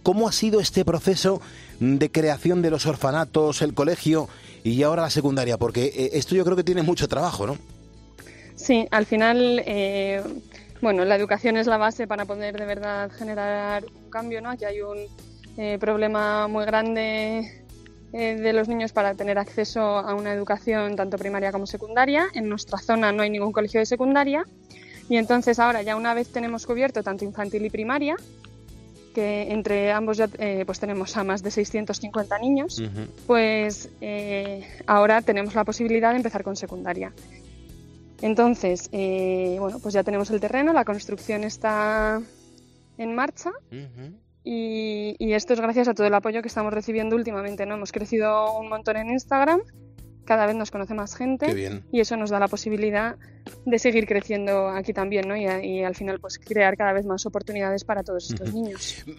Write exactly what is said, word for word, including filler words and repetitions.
¿cómo ha sido este proceso de creación de los orfanatos, el colegio y ahora la secundaria? Porque eh, esto yo creo que tiene mucho trabajo, ¿no? Sí, al final, eh, bueno, la educación es la base para poder de verdad generar un cambio, ¿no? Aquí hay un eh, problema muy grande eh, de los niños para tener acceso a una educación tanto primaria como secundaria. En nuestra zona no hay ningún colegio de secundaria y entonces ahora ya una vez tenemos cubierto tanto infantil y primaria, que entre ambos ya eh, pues tenemos a más de seiscientos cincuenta niños, uh-huh. pues eh, ahora tenemos la posibilidad de empezar con secundaria. Entonces, eh, bueno, pues ya tenemos el terreno, la construcción está en marcha uh-huh. y, y esto es gracias a todo el apoyo que estamos recibiendo últimamente, ¿no? Hemos crecido un montón en Instagram, cada vez nos conoce más gente. Qué bien. Y eso nos da la posibilidad de seguir creciendo aquí también, ¿no? Y, y al final pues crear cada vez más oportunidades para todos estos uh-huh. niños.